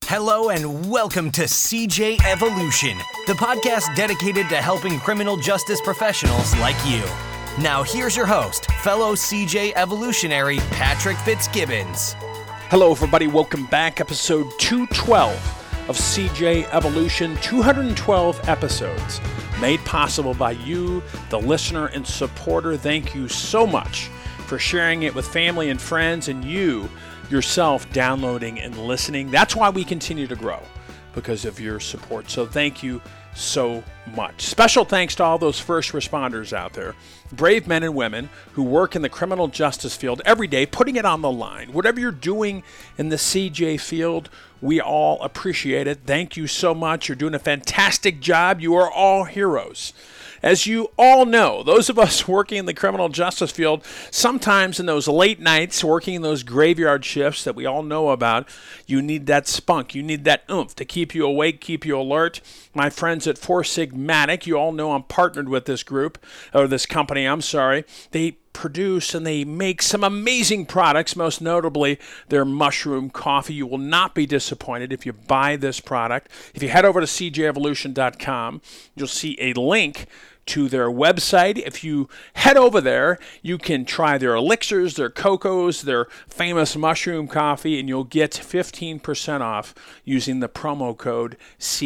Hello and welcome to CJ Evolution, the podcast dedicated to helping criminal justice professionals like you. Now here's your host, fellow CJ Evolutionary, Patrick Fitzgibbons. Hello everybody, welcome back. Episode 212 of CJ Evolution, 212 episodes made possible by you, the listener and supporter. Thank you so much for sharing it with family and friends, and you yourself downloading and listening. That's why we continue to grow, because of your support. So thank you so much. Special thanks to all those first responders out there, brave men and women who work in the criminal justice field every day, putting it on the line. Whatever you're doing in the CJ field, we all appreciate it. Thank you so much. You're doing a fantastic job. You are all heroes. As you all know, those of us working in the criminal justice field, sometimes in those late nights, working in those graveyard shifts that we all know about, you need that spunk, you need that oomph to keep you awake, keep you alert. My friends at Four Sigmatic, you all know I'm partnered with this group, or this company, They produce and they make some amazing products, most notably their mushroom coffee. You will not be disappointed if you buy this product. If you head over to cjevolution.com, you'll see a link to their website. If you head over there, you can try their elixirs, their cocos, their famous mushroom coffee, and you'll get 15% off using the promo code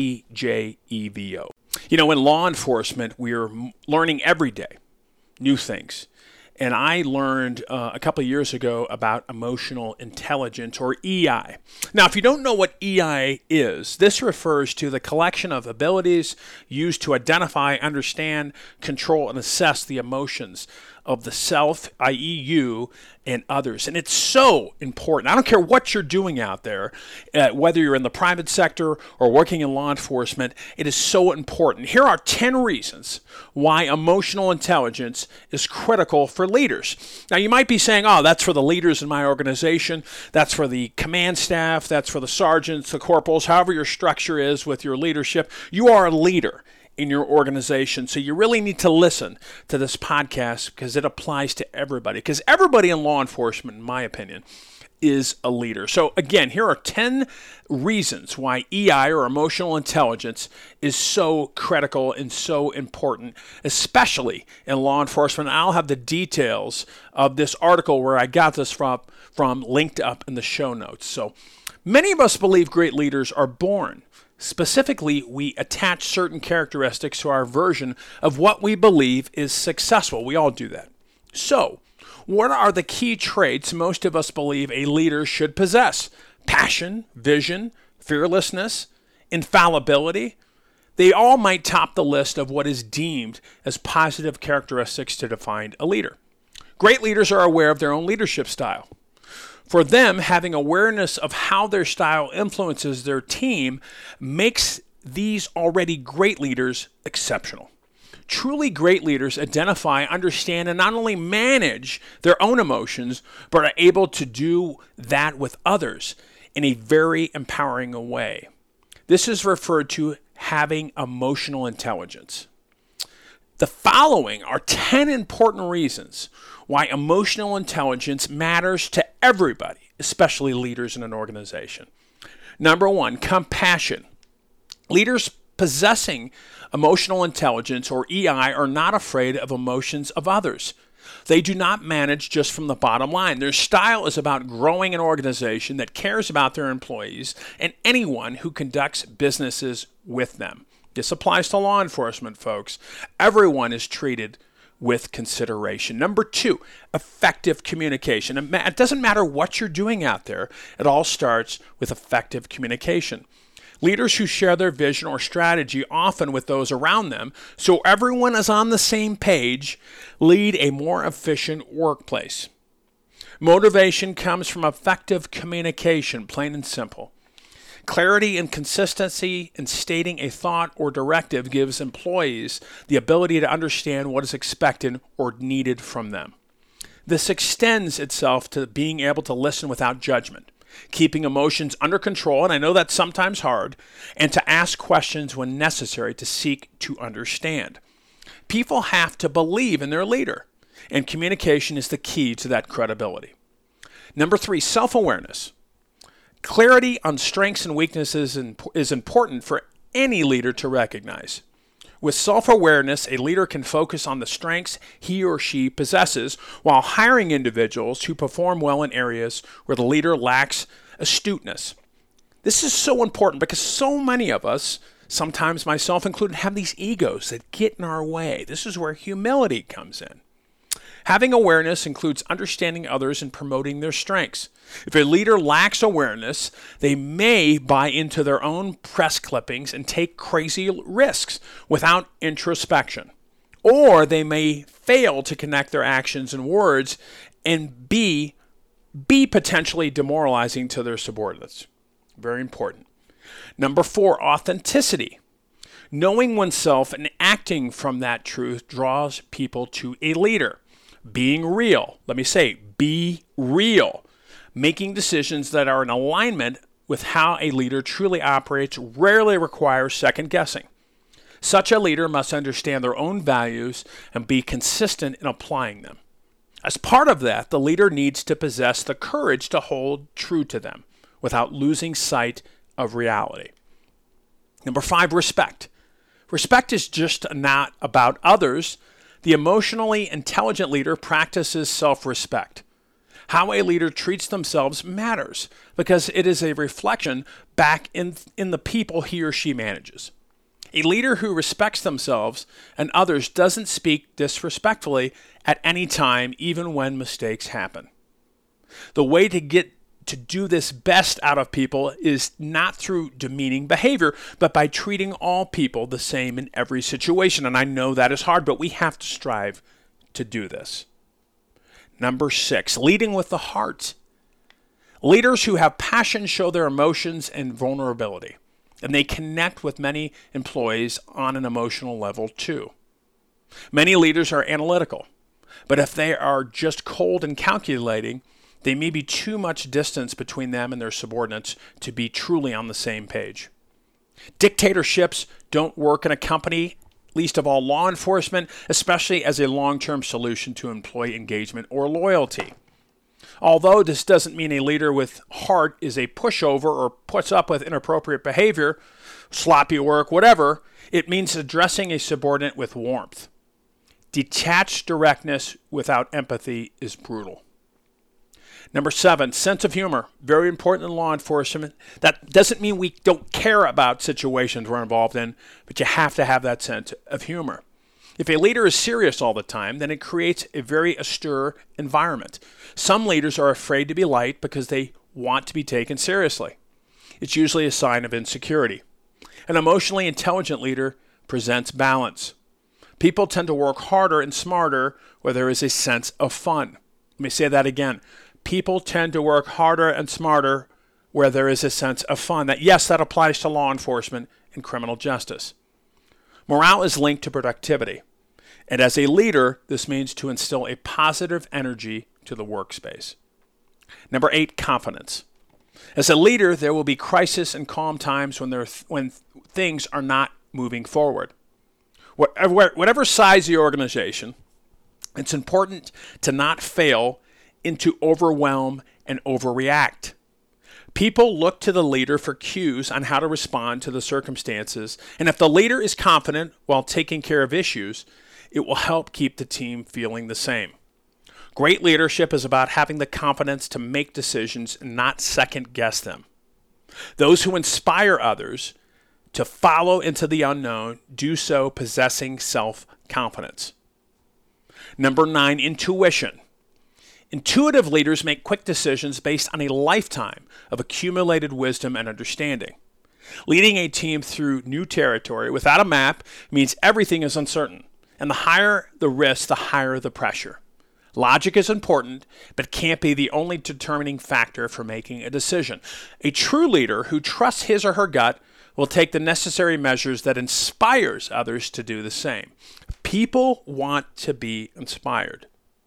CJEVO. You know, in law enforcement, we're learning every day new things. And I learned a couple of years ago about emotional intelligence, or EI. Now, if you don't know what EI is, this refers to the collection of abilities used to identify, understand, control, and assess the emotions of the self, i.e. you, and others. And it's so important. I don't care what you're doing out there, whether you're in the private sector or working in law enforcement, it is so important. Here are 10 reasons why emotional intelligence is critical for leaders. Now, you might be saying, oh, that's for the leaders in my organization, that's for the command staff, that's for the sergeants, the corporals, however your structure is with your leadership. You are a leader in your organization. So you really need to listen to this podcast because it applies to everybody. Because everybody in law enforcement, in my opinion, is a leader. So again, here are 10 reasons why EI, or emotional intelligence, is so critical and so important, especially in law enforcement. I'll have the details of this article where I got this from linked up in the show notes. So many of us believe great leaders are born. Specifically, we attach certain characteristics to our version of what we believe is successful. We all do that. So, what are the key traits most of us believe a leader should possess? Passion, vision, fearlessness, infallibility. They all might top the list of what is deemed as positive characteristics to define a leader. Great leaders are aware of their own leadership style. For them, having awareness of how their style influences their team makes these already great leaders exceptional. Truly great leaders identify, understand, and not only manage their own emotions, but are able to do that with others in a very empowering way. This is referred to having emotional intelligence. The following are 10 important reasons why emotional intelligence matters to everybody, especially leaders in an organization. Number 1, compassion. Leaders possessing emotional intelligence, or EI, are not afraid of emotions of others. They do not manage just from the bottom line. Their style is about growing an organization that cares about their employees and anyone who conducts businesses with them. This applies to law enforcement, folks. Everyone is treated with consideration. Number 2, effective communication. It doesn't matter what you're doing out there. It all starts with effective communication. Leaders who share their vision or strategy often with those around them, so everyone is on the same page, lead a more efficient workplace. Motivation comes from effective communication, plain and simple. Clarity and consistency in stating a thought or directive gives employees the ability to understand what is expected or needed from them. This extends itself to being able to listen without judgment, keeping emotions under control, and I know that's sometimes hard, and to ask questions when necessary to seek to understand. People have to believe in their leader, and communication is the key to that credibility. Number 3, self-awareness. Clarity on strengths and weaknesses is important for any leader to recognize. With self-awareness, a leader can focus on the strengths he or she possesses while hiring individuals who perform well in areas where the leader lacks astuteness. This is so important because so many of us, sometimes myself included, have these egos that get in our way. This is where humility comes in. Having awareness includes understanding others and promoting their strengths. If a leader lacks awareness, they may buy into their own press clippings and take crazy risks without introspection. Or they may fail to connect their actions and words and be potentially demoralizing to their subordinates. Very important. Number 4, authenticity. Knowing oneself and acting from that truth draws people to a leader. Being real. Let me say, be real. Making decisions that are in alignment with how a leader truly operates rarely requires second guessing. Such a leader must understand their own values and be consistent in applying them. As part of that, the leader needs to possess the courage to hold true to them without losing sight of reality. Number 5, respect. Respect is just not about others. The emotionally intelligent leader practices self-respect. How a leader treats themselves matters because it is a reflection back in the people he or she manages. A leader who respects themselves and others doesn't speak disrespectfully at any time, even when mistakes happen. The way to get to do this best out of people is not through demeaning behavior, but by treating all people the same in every situation. And I know that is hard, but we have to strive to do this. Number 6, leading with the heart. Leaders who have passion show their emotions and vulnerability, and they connect with many employees on an emotional level too. Many leaders are analytical, but if they are just cold and calculating, there may be too much distance between them and their subordinates to be truly on the same page. Dictatorships don't work in a company, least of all law enforcement, especially as a long-term solution to employee engagement or loyalty. Although this doesn't mean a leader with heart is a pushover or puts up with inappropriate behavior, sloppy work, whatever, it means addressing a subordinate with warmth. Detached directness without empathy is brutal. Number 7, sense of humor. Very important in law enforcement. That doesn't mean we don't care about situations we're involved in, but you have to have that sense of humor. If a leader is serious all the time, then it creates a very austere environment. Some leaders are afraid to be light because they want to be taken seriously. It's usually a sign of insecurity. An emotionally intelligent leader presents balance. People tend to work harder and smarter where there is a sense of fun. Let me say that again. People tend to work harder and smarter where there is a sense of fun. That applies to law enforcement and criminal justice. Morale is linked to productivity. And as a leader, this means to instill a positive energy to the workspace. Number 8, confidence. As a leader, there will be crisis and calm times when things are not moving forward. Whatever size the organization, it's important to not fail into overwhelm and overreact. People look to the leader for cues on how to respond to the circumstances, and if the leader is confident while taking care of issues, it will help keep the team feeling the same. Great leadership is about having the confidence to make decisions and not second guess them. Those who inspire others to follow into the unknown do so possessing self-confidence. Number 9, intuition. Intuitive leaders make quick decisions based on a lifetime of accumulated wisdom and understanding. Leading a team through new territory without a map means everything is uncertain, and the higher the risk, the higher the pressure. Logic is important, but can't be the only determining factor for making a decision. A true leader who trusts his or her gut will take the necessary measures that inspires others to do the same. People want to be inspired.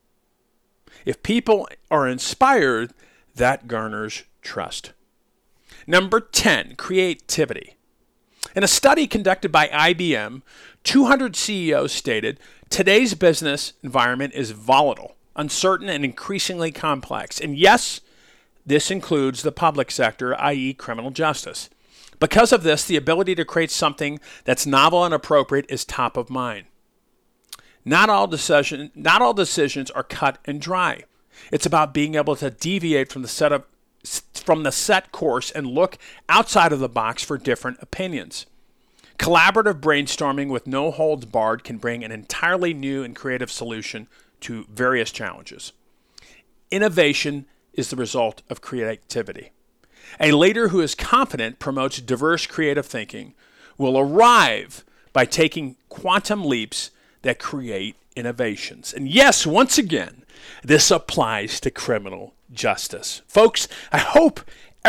If people are inspired, that garners trust. Number 10, creativity. In a study conducted by IBM, 200 CEOs stated, today's business environment is volatile, uncertain, and increasingly complex. And yes, This includes the public sector, i.e. criminal justice. Because of this, the ability to create something that's novel and appropriate is top of mind. Not all decisions are cut and dry. It's about being able to deviate from the set course and look outside of the box for different opinions. Collaborative brainstorming with no holds barred can bring an entirely new and creative solution to various challenges. Innovation is the result of creativity. A leader who is confident promotes diverse creative thinking will arrive by taking quantum leaps that create innovations. And yes, once again, this applies to criminal justice. Folks, I hope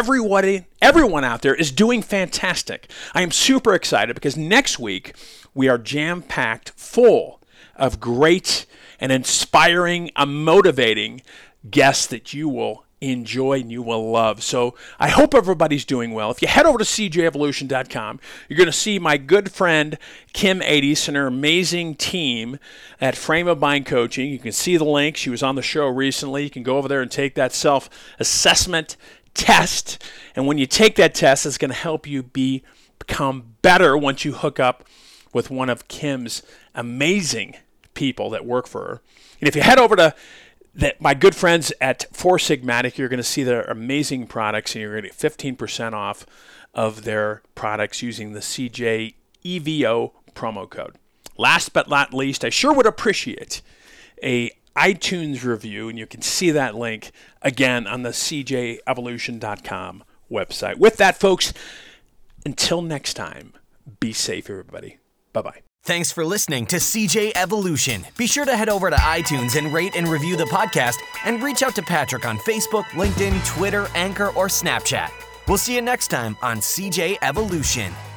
everyone out there is doing fantastic. I am super excited because next week we are jam-packed full of great and inspiring and motivating guests that you will enjoy and you will love. So I hope everybody's doing well. If you head over to cjevolution.com, you're going to see my good friend Kim Ades and her amazing team at Frame of Mind Coaching. You can see the link. She was on the show recently. You can go over there and take that self-assessment test. And when you take that test, it's going to help you become better once you hook up with one of Kim's amazing people that work for her. And if you head over to my good friends at Four Sigmatic, you're going to see their amazing products, and you're going to get 15% off of their products using the CJ EVO promo code. Last but not least, I sure would appreciate a iTunes review, and you can see that link again on the cjevolution.com website. With that, folks, until next time, be safe, everybody. Bye-bye. Thanks for listening to CJ Evolution. Be sure to head over to iTunes and rate and review the podcast, and reach out to Patrick on Facebook, LinkedIn, Twitter, Anchor, or Snapchat. We'll see you next time on CJ Evolution.